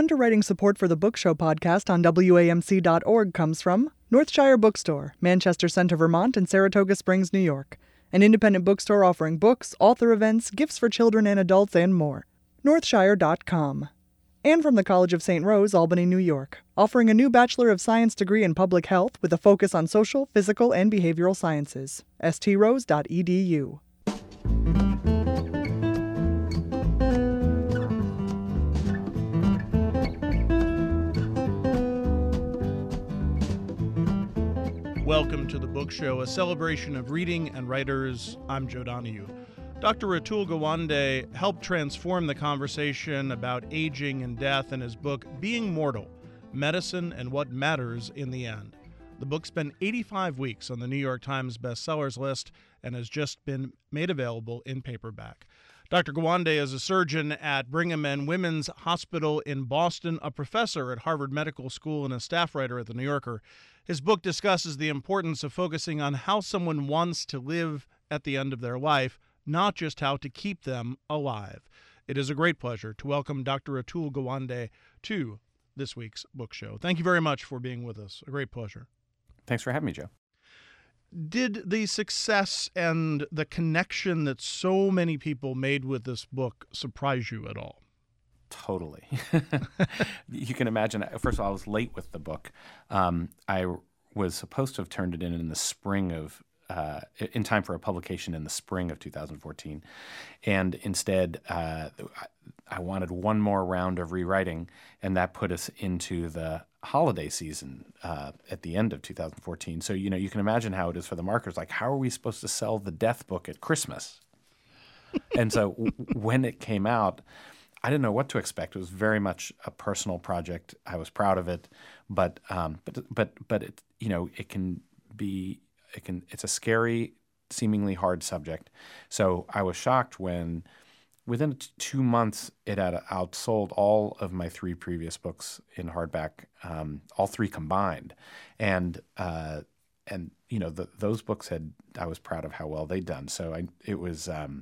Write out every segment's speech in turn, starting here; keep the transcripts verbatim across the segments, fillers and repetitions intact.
Underwriting support for the Book Show podcast on W A M C dot org comes from Northshire Bookstore, Manchester Center, Vermont, and Saratoga Springs, New York. An independent bookstore offering books, author events, gifts for children and adults, and more. Northshire dot com. And from the College of Saint Rose, Albany, New York, offering a new Bachelor of Science degree in Public Health with a focus on social, physical, and behavioral sciences. S T rose dot E D U. Welcome to the Book Show, a celebration of reading and writers. I'm Joe Donahue. Doctor Atul Gawande helped transform the conversation about aging and death in his book, Being Mortal, Medicine and What Matters in the End. The book spent eighty-five weeks on the New York Times bestsellers list and has just been made available in paperback. Doctor Gawande is a surgeon at Brigham and Women's Hospital in Boston, a professor at Harvard Medical School, and a staff writer at The New Yorker. His book discusses the importance of focusing on how someone wants to live at the end of their life, not just how to keep them alive. It is a great pleasure to welcome Doctor Atul Gawande to this week's Book Show. Thank you very much for being with us. A great pleasure. Thanks for having me, Joe. Did the success and the connection that so many people made with this book surprise you at all? Totally. You can imagine, first of all, I was late with the book. Um, I was supposed to have turned it in in the spring of, uh, in time for a publication in the spring of two thousand fourteen. And instead, uh, I wanted one more round of rewriting, and that put us into the holiday season uh, at the end of two thousand fourteen. So, you know, you can imagine how it is for the marketers. Like, how are we supposed to sell the death book at Christmas? And so w- when it came out, I didn't know what to expect. It was very much a personal project. I was proud of it, but um, but but but it you know it can be it can it's a scary, seemingly hard subject. So I was shocked when within t- two months it had outsold all of my three previous books in hardback, um, all three combined, and uh, and you know the, those books had I was proud of how well they'd done. So I it was um,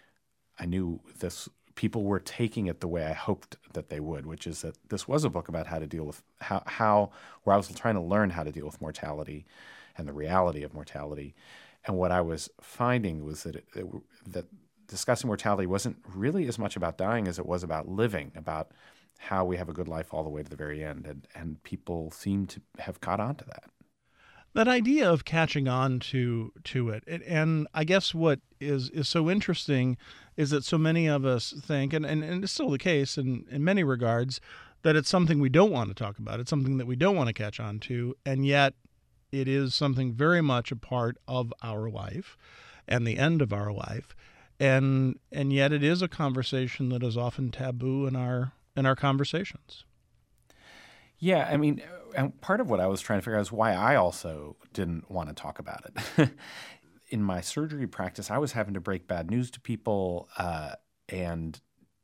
I knew this. People were taking it the way I hoped that they would, which is that this was a book about how to deal with how, how where I was trying to learn how to deal with mortality and the reality of mortality. And what I was finding was that it, it, that discussing mortality wasn't really as much about dying as it was about living, about how we have a good life all the way to the very end. And, and people seem to have caught on to that. That idea of catching on to to it, and I guess what is, is so interesting is that so many of us think, and, and, and it's still the case in, in many regards, that it's something we don't want to talk about. It's something that we don't want to catch on to, and yet it is something very much a part of our life and the end of our life, and and yet it is a conversation that is often taboo in our in our conversations. Yeah, I mean, and part of what I was trying to figure out is why I also didn't want to talk about it. In my surgery practice, I was having to break bad news to people uh, and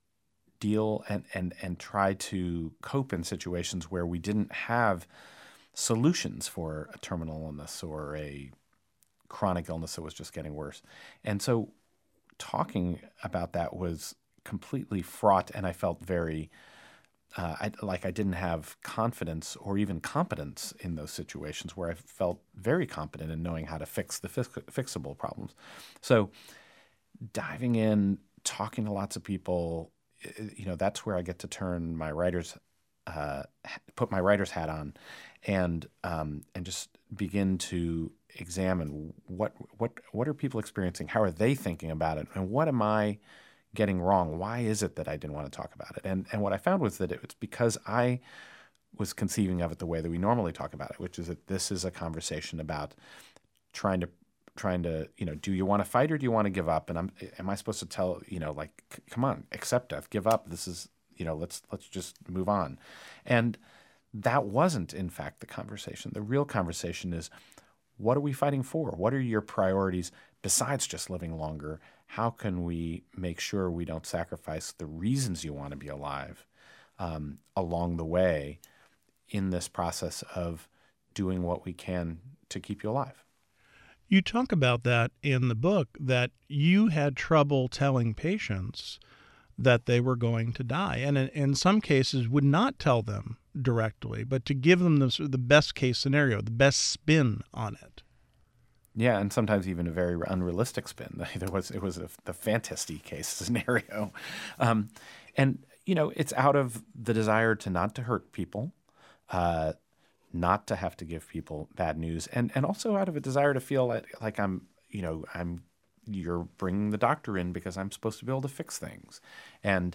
deal and, and, and try to cope in situations where we didn't have solutions for a terminal illness or a chronic illness that was just getting worse. And so talking about that was completely fraught, and I felt very... Uh, I, like I didn't have confidence or even competence in those situations where I felt very competent in knowing how to fix the fix- fixable problems. So diving in, talking to lots of people, you know, that's where I get to turn my writer's, uh, put my writer's hat on, and um, and just begin to examine what what what are people experiencing, how are they thinking about it, and what am I getting wrong? Why is it that I didn't want to talk about it? And and what I found was that it's because I was conceiving of it the way that we normally talk about it, which is that this is a conversation about trying to trying to you know, do you want to fight or do you want to give up? And I'm am I supposed to tell you know like c- come on, accept death, give up. This is you know let's let's just move on. And that wasn't in fact the conversation. The real conversation is, what are we fighting for? What are your priorities besides just living longer? How can we make sure we don't sacrifice the reasons you want to be alive um, along the way in this process of doing what we can to keep you alive? You talk about that in the book, that you had trouble telling patients that they were going to die, and in, in some cases would not tell them directly, but to give them the, the best case scenario, the best spin on it. Yeah, and sometimes even a very unrealistic spin. There was it was a, the fantasy case scenario, um, and you know it's out of the desire to not to hurt people, uh, not to have to give people bad news, and and also out of a desire to feel like, like I'm you know I'm you're bringing the doctor in because I'm supposed to be able to fix things, and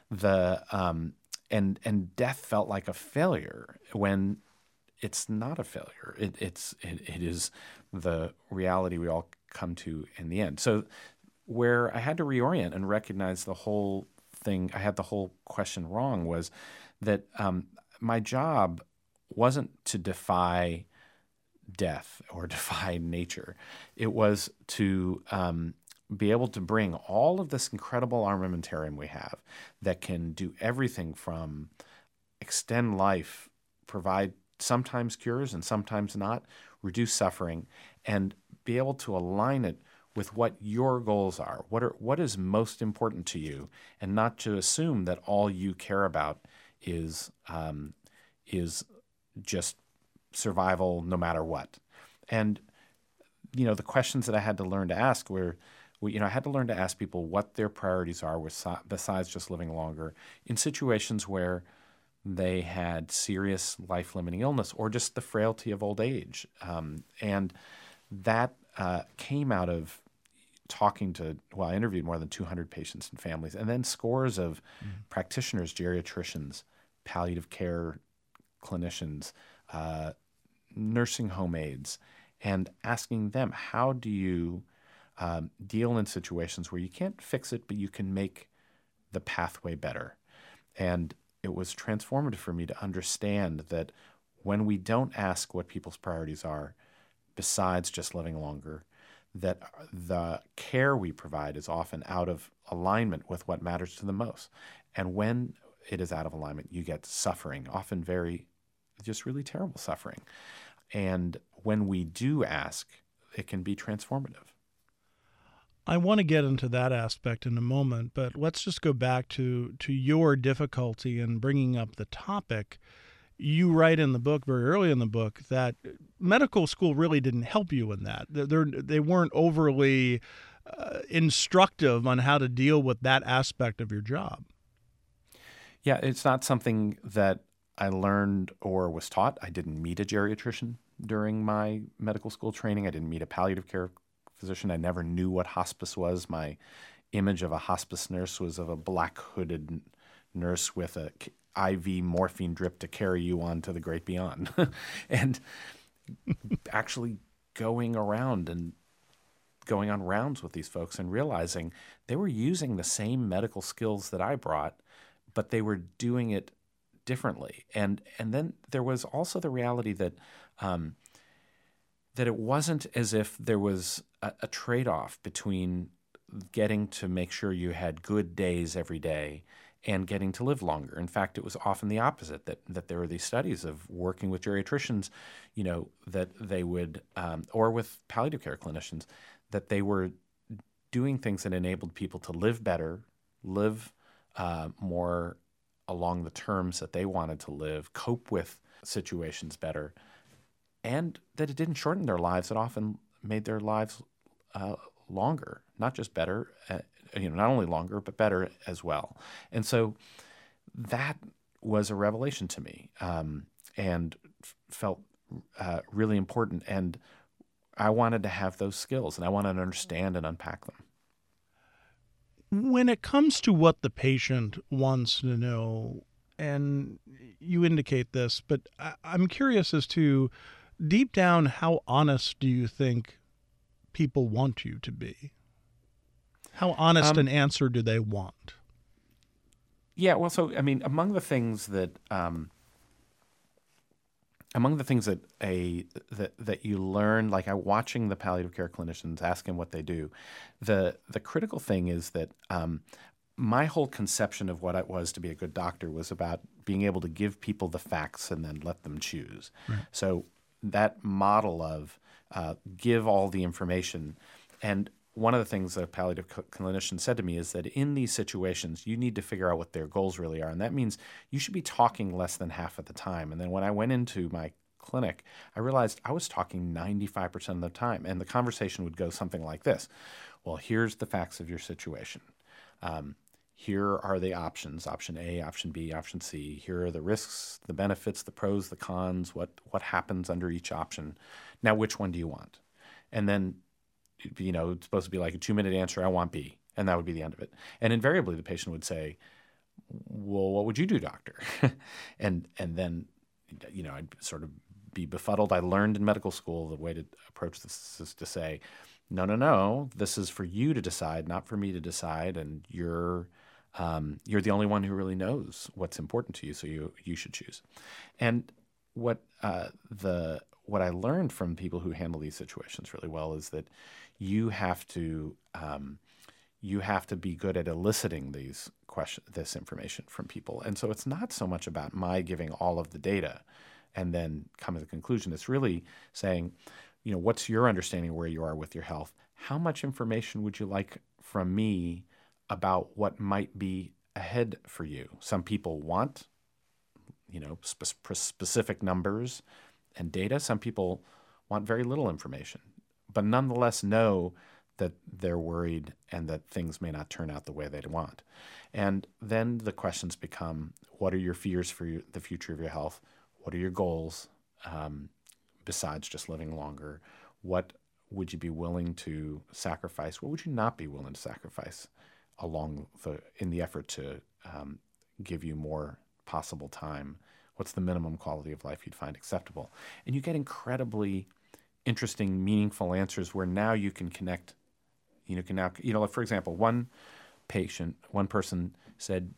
the um, and and death felt like a failure when it's not a failure. It, it's it, it is the reality we all come to in the end. So where I had to reorient and recognize the whole thing, I had the whole question wrong, was that um, my job wasn't to defy death or defy nature. It was to um, be able to bring all of this incredible armamentarium we have that can do everything from extend life, provide sometimes cures and sometimes not, reduce suffering, and be able to align it with what your goals are. What are what is most important to you, and not to assume that all you care about is um, is just survival no matter what. And you know the questions that I had to learn to ask were, you know, I had to learn to ask people what their priorities are besides just living longer in situations where they had serious life-limiting illness or just the frailty of old age. Um, and that uh, came out of talking to, well, I interviewed more than two hundred patients and families, and then scores of mm-hmm. practitioners, geriatricians, palliative care clinicians, uh, nursing home aides, and asking them, how do you um, deal in situations where you can't fix it, but you can make the pathway better? And it was transformative for me to understand that when we don't ask what people's priorities are, besides just living longer, that the care we provide is often out of alignment with what matters to them most. And when it is out of alignment, you get suffering, often very, just really terrible suffering. And when we do ask, it can be transformative. I want to get into that aspect in a moment, but let's just go back to, to your difficulty in bringing up the topic. You write in the book, very early in the book, that medical school really didn't help you in that. They're, they weren't overly uh, instructive on how to deal with that aspect of your job. Yeah, it's not something that I learned or was taught. I didn't meet a geriatrician during my medical school training. I didn't meet a palliative care physician. I never knew what hospice was. My image of a hospice nurse was of a black hooded nurse with a I V morphine drip to carry you on to the great beyond. And actually going around and going on rounds with these folks and realizing they were using the same medical skills that I brought, but they were doing it differently. And and then there was also the reality that um, that it wasn't as if there was a, a trade-off between getting to make sure you had good days every day and getting to live longer. In fact, it was often the opposite, that that there were these studies of working with geriatricians, you know, that they would, um, or with palliative care clinicians, that they were doing things that enabled people to live better, live uh, more along the terms that they wanted to live, cope with situations better, and that it didn't shorten their lives. It often made their lives uh, longer, not just better, uh, you know, not only longer, but better as well. And so that was a revelation to me, um, and f- felt uh, really important. And I wanted to have those skills, and I wanted to understand and unpack them. When it comes to what the patient wants to know, and you indicate this, but I- I'm curious as to, deep down, how honest do you think people want you to be? How honest Um, an answer do they want? Yeah, well, so I mean, among the things that um, among the things that a that that you learn, like I watching the palliative care clinicians, asking what they do, the the critical thing is that um, my whole conception of what it was to be a good doctor was about being able to give people the facts and then let them choose. Right. So that model of uh, give all the information, and one of the things that a palliative clinician said to me is that in these situations, you need to figure out what their goals really are. And that means you should be talking less than half of the time. And then when I went into my clinic, I realized I was talking ninety-five percent of the time. And the conversation would go something like this. Well, here's the facts of your situation. Um, here are the options, option A, option B, option C. Here are the risks, the benefits, the pros, the cons, what, what happens under each option. Now, which one do you want? And then, you know, it's supposed to be like a two-minute answer, I want B. And that would be the end of it. And invariably, the patient would say, well, what would you do, doctor? and and then, you know, I'd sort of be befuddled. I learned in medical school the way to approach this is to say, no, no, no, this is for you to decide, not for me to decide. And you're um, you're the only one who really knows what's important to you, so you you should choose. And what uh, the what I learned from people who handle these situations really well is that you have to um, you have to be good at eliciting these question, this information from people. And so it's not so much about my giving all of the data and then come to the conclusion. It's really saying, you know, what's your understanding of where you are with your health? How much information would you like from me about what might be ahead for you? Some people want, you know, spe- specific numbers and data. Some people want very little information, but nonetheless know that they're worried and that things may not turn out the way they'd want. And then the questions become, what are your fears for your, the future of your health? What are your goals um, besides just living longer? What would you be willing to sacrifice? What would you not be willing to sacrifice along the in the effort to um, give you more possible time? What's the minimum quality of life you'd find acceptable? And you get incredibly interesting, meaningful answers where now you can connect. You know, can now, you know, like for example, one patient, one person said,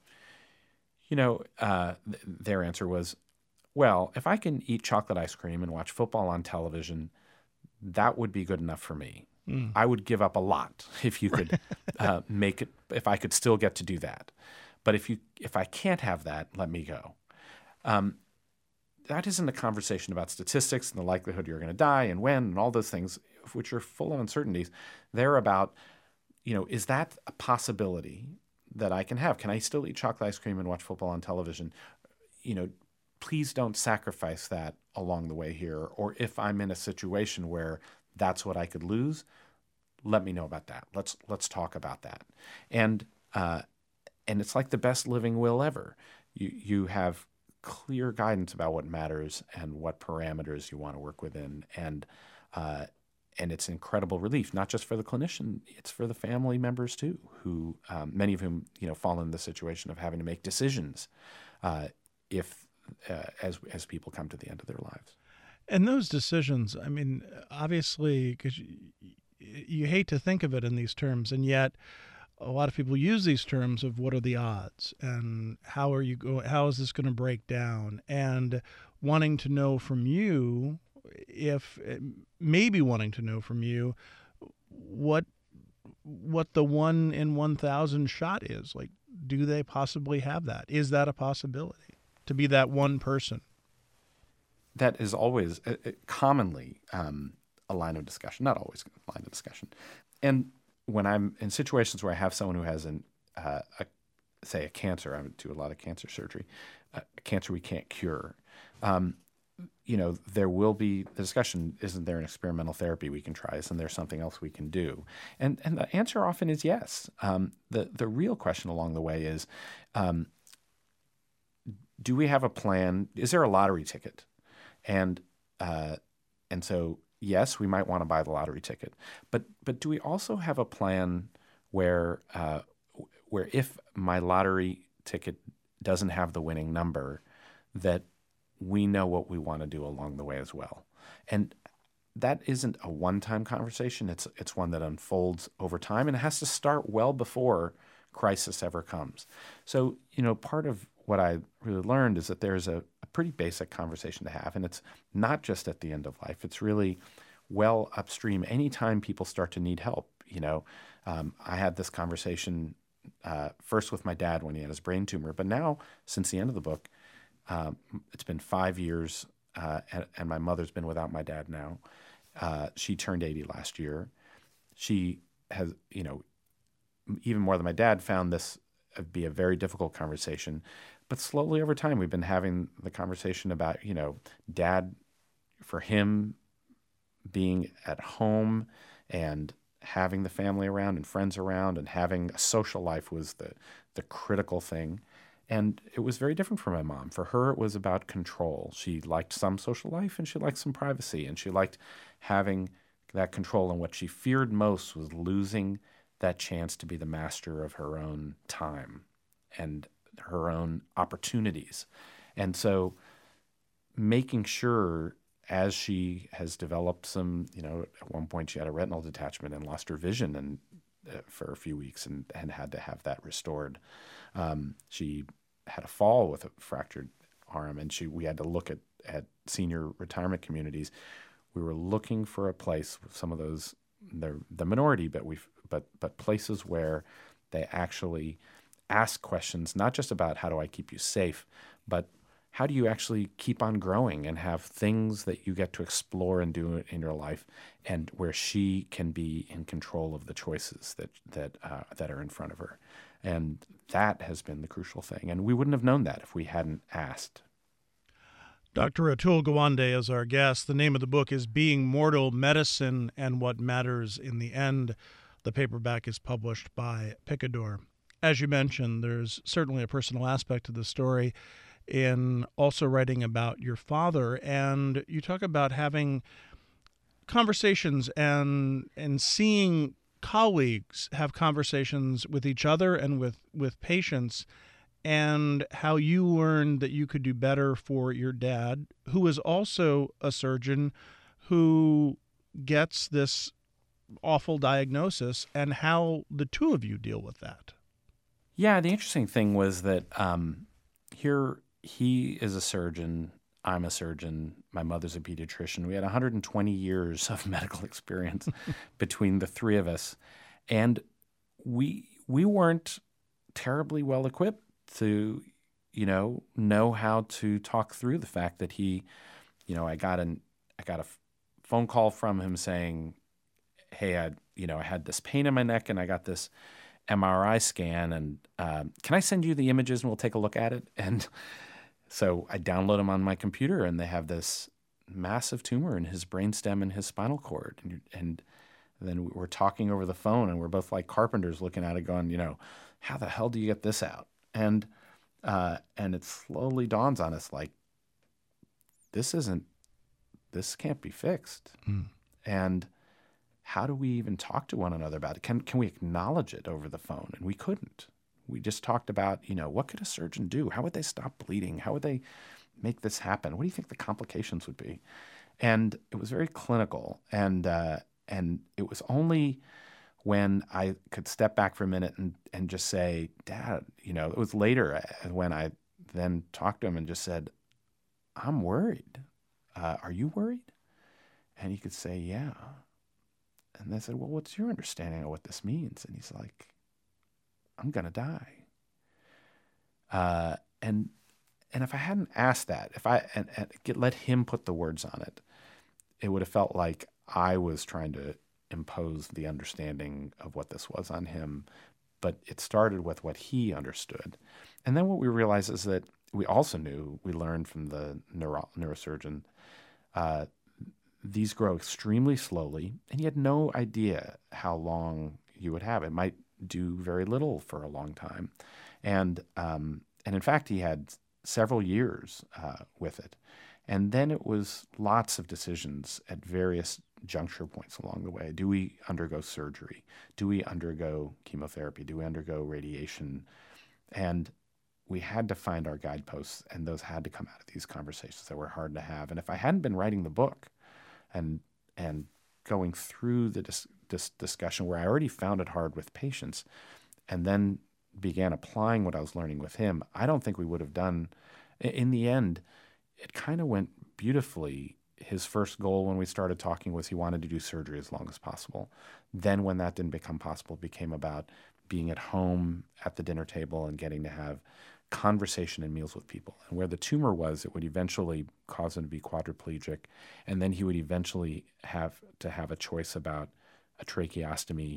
you know, uh, th- their answer was, well, if I can eat chocolate ice cream and watch football on television, that would be good enough for me. Mm. I would give up a lot if you could uh, make it, if I could still get to do that. But if you, if I can't have that, let me go. Um, that isn't a conversation about statistics and the likelihood you're going to die and when and all those things, which are full of uncertainties. They're about, you know, is that a possibility that I can have? Can I still eat chocolate ice cream and watch football on television? You know, please don't sacrifice that along the way here. Or if I'm in a situation where that's what I could lose, let me know about that. Let's let's talk about that. And uh, and it's like the best living will ever. You you have clear guidance about what matters and what parameters you want to work within, and uh, and it's incredible relief, not just for the clinician, it's for the family members too, who um, many of whom you know fall in the situation of having to make decisions uh, if uh, as as people come to the end of their lives. And those decisions, I mean, obviously, because you, you hate to think of it in these terms, and yet a lot of people use these terms of what are the odds and how are you go, how is this going to break down, and wanting to know from you, if maybe wanting to know from you what what the one in one thousand shot is. Like, do they possibly have that? Is that a possibility to be that one person? That is always uh, commonly um, a line of discussion, not always a line of discussion. And when I'm in situations where I have someone who has an, uh, a, say a cancer, I do a lot of cancer surgery, a cancer we can't cure, um, you know, there will be the discussion, isn't there an experimental therapy we can try? Isn't there something else we can do? And and the answer often is yes. Um, the, the real question along the way is, um, do we have a plan? Is there a lottery ticket? And uh, and so, yes, we might want to buy the lottery ticket, but but do we also have a plan where uh, where if my lottery ticket doesn't have the winning number, that we know what we want to do along the way as well? And that isn't a one-time conversation. It's it's one that unfolds over time, and it has to start well before crisis ever comes. So, you know, part of what I really learned is that there's a, a pretty basic conversation to have, and it's not just at the end of life. It's really well upstream. Anytime people start to need help, you know, um, I had this conversation uh, first with my dad when he had his brain tumor, but now since the end of the book, um, it's been five years, uh, and, and my mother's been without my dad now. Uh, she turned eighty last year. She has, you know, even more than my dad, found this be a very difficult conversation. But slowly over time, we've been having the conversation about, you know, dad, for him, being at home and having the family around and friends around and having a social life was the the critical thing. And it was very different for my mom. For her, it was about control. She liked some social life and she liked some privacy, and she liked having that control. And what she feared most was losing that chance to be the master of her own time and her own opportunities. And so making sure, as she has developed some, you know, at one point she had a retinal detachment and lost her vision and uh, for a few weeks and, and had to have that restored. Um, she had a fall with a fractured arm, and she we had to look at, at senior retirement communities. We were looking for a place with some of those, they're the minority, but we've but but places where they actually ask questions, not just about how do I keep you safe, but how do you actually keep on growing and have things that you get to explore and do in your life, and where she can be in control of the choices that that uh, that are in front of her. And that has been the crucial thing. And we wouldn't have known that if we hadn't asked. Doctor Atul Gawande is our guest. The name of the book is Being Mortal: Medicine and What Matters in the End. The paperback is published by Picador. As you mentioned, there's certainly a personal aspect to the story in also writing about your father. And you talk about having conversations and and seeing colleagues have conversations with each other and with, with patients, and how you learned that you could do better for your dad, who is also a surgeon who gets this awful diagnosis, and how the two of you deal with that. Yeah, the interesting thing was that um, here he is a surgeon, I'm a surgeon, my mother's a pediatrician. We had one hundred twenty years of medical experience between the three of us, and we we weren't terribly well equipped to, you know, know how to talk through the fact that he, you know, I got an I got a f- phone call from him saying, hey, I, you know, I had this pain in my neck and I got this M R I scan, and um, can I send you the images and we'll take a look at it? And so I download them on my computer, and they have this massive tumor in his brainstem and his spinal cord. And, and then we're talking over the phone, and we're both like carpenters looking at it going, you know, how the hell do you get this out? And uh, and it slowly dawns on us, like, this isn't, this can't be fixed. Mm. And how do we even talk to one another about it? Can can we acknowledge it over the phone? And we couldn't. We just talked about, you know, what could a surgeon do? How would they stop bleeding? How would they make this happen? What do you think the complications would be? And it was very clinical. And uh, and it was only when I could step back for a minute and, and just say, Dad, you know, it was later when I then talked to him and just said, I'm worried. Uh, are you worried? And he could say, yeah. And they said, well, what's your understanding of what this means? And he's like, I'm going to die. Uh, and and if I hadn't asked that, if I and, and get, let him put the words on it, it would have felt like I was trying to impose the understanding of what this was on him. But it started with what he understood. And then what we realized is that we also knew, we learned from the neuro, neurosurgeon, uh, these grow extremely slowly, and you had no idea how long you would have. It might do very little for a long time. And um, and in fact, he had several years uh, with it. And then it was lots of decisions at various juncture points along the way. Do we undergo surgery? Do we undergo chemotherapy? Do we undergo radiation? And we had to find our guideposts, and those had to come out of these conversations that were hard to have. And if I hadn't been writing the book and and going through the dis- dis- discussion where I already found it hard with patients, and then began applying what I was learning with him, I don't think we would have done. In the end, it kind of went beautifully. His first goal when we started talking was he wanted to do surgery as long as possible. Then when that didn't become possible, it became about being at home at the dinner table and getting to have conversation and meals with people. And where the tumor was, it would eventually cause him to be quadriplegic. And then he would eventually have to have a choice about a tracheostomy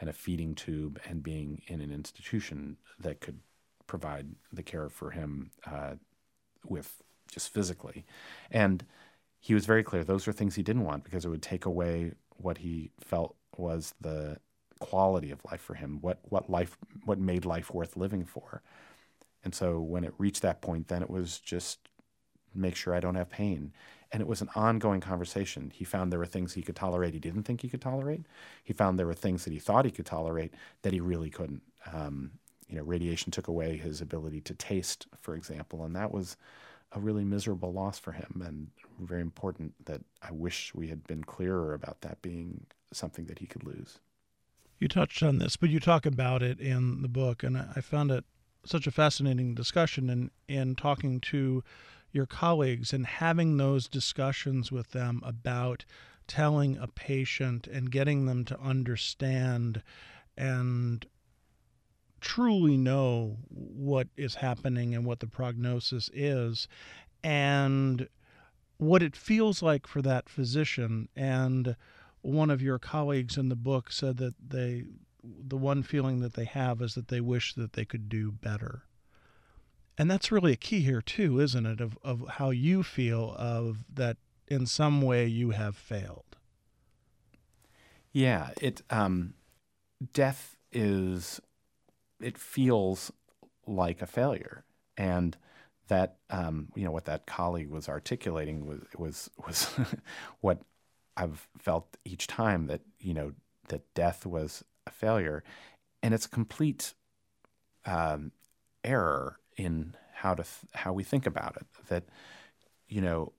and a feeding tube and being in an institution that could provide the care for him uh, with just physically. And he was very clear those are things he didn't want because it would take away what he felt was the quality of life for him, what what life what made life worth living for. And so when it reached that point, then it was just make sure I don't have pain. And it was an ongoing conversation. He found there were things he could tolerate he didn't think he could tolerate. He found there were things that he thought he could tolerate that he really couldn't. Um, you know, radiation took away his ability to taste, for example, and that was a really miserable loss for him, and very important that I wish we had been clearer about that being something that he could lose. You touched on this, but you talk about it in the book, and I found it such a fascinating discussion in, in talking to your colleagues and having those discussions with them about telling a patient and getting them to understand and truly know what is happening and what the prognosis is and what it feels like for that physician. And one of your colleagues in the book said that they, the one feeling that they have is that they wish that they could do better. And that's really a key here too, isn't it, of, of how you feel of that in some way you have failed. Yeah, it um, death is, it feels like a failure. And that, um, you know, what that colleague was articulating was was, was what I've felt each time, that, you know, that death was a failure. And it's a complete um, error in how to th- how we think about it. That, you know,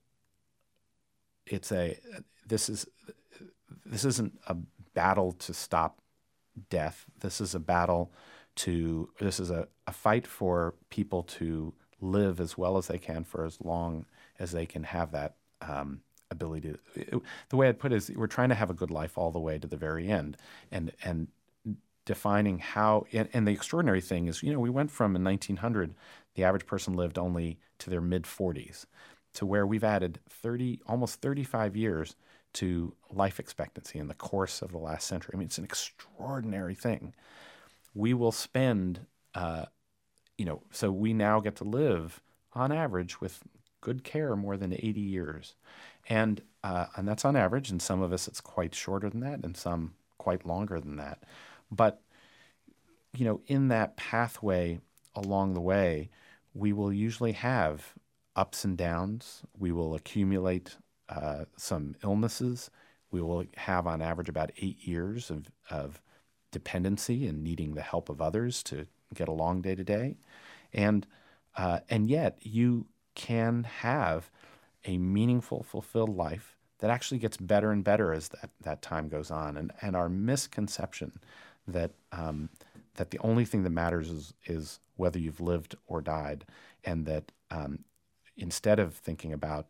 it's a this is this isn't a battle to stop death. This is a battle to this is a, a fight for people to live as well as they can for as long as they can have that um, ability to. It, the way I'd put it is we're trying to have a good life all the way to the very end, and and defining how. And, and the extraordinary thing is, you know, we went from in nineteen hundred, the average person lived only to their mid forties, to where we've added thirty, almost thirty-five years to life expectancy in the course of the last century. I mean, it's an extraordinary thing. We will spend, uh, you know, so we now get to live on average with good care more than eighty years. And uh, and that's on average, and some of us it's quite shorter than that, and some quite longer than that. But, you know, in that pathway along the way, we will usually have ups and downs. We will accumulate uh, some illnesses. We will have on average about eight years of, of dependency and needing the help of others to get along day to day. And uh, and yet you can have a meaningful, fulfilled life that actually gets better and better as that, that time goes on. And and our misconception that um, that the only thing that matters is is whether you've lived or died, and that um, instead of thinking about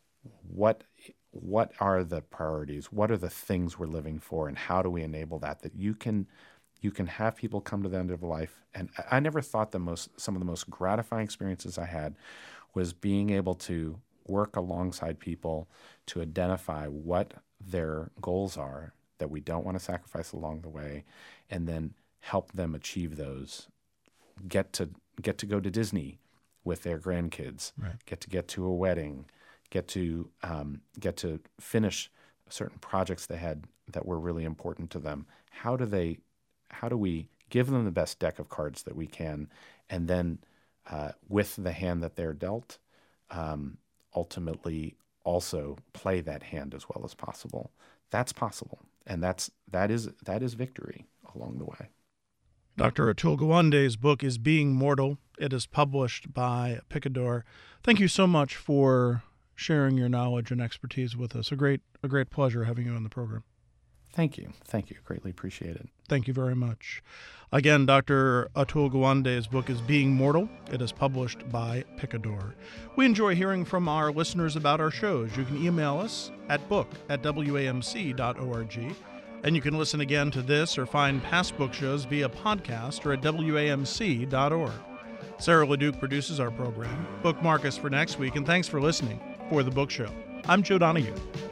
what what are the priorities, what are the things we're living for, and how do we enable that, that you can you can have people come to the end of life. And I never thought the most some of the most gratifying experiences I had was being able to work alongside people to identify what their goals are that we don't want to sacrifice along the way, and then help them achieve those. Get to get to go to Disney with their grandkids, right. get to get to a wedding, get to um, get to finish certain projects they had that were really important to them. How do they? How do we give them the best deck of cards that we can, and then uh, with the hand that they're dealt, um, ultimately also play that hand as well as possible? That's possible, and that's that is that is victory along the way. Doctor Atul Gawande's book is Being Mortal. It is published by Picador. Thank you so much for sharing your knowledge and expertise with us. A great, a great pleasure having you on the program. Thank you. Thank you. Greatly appreciate it. Thank you very much. Again, Doctor Atul Gawande's book is Being Mortal. It is published by Picador. We enjoy hearing from our listeners about our shows. You can email us at book at w a m c dot org. And you can listen again to this or find past book shows via podcast or at w a m c dot org. Sarah LeDuc produces our program. Bookmark us for next week, and thanks for listening for The Book Show. I'm Joe Donahue.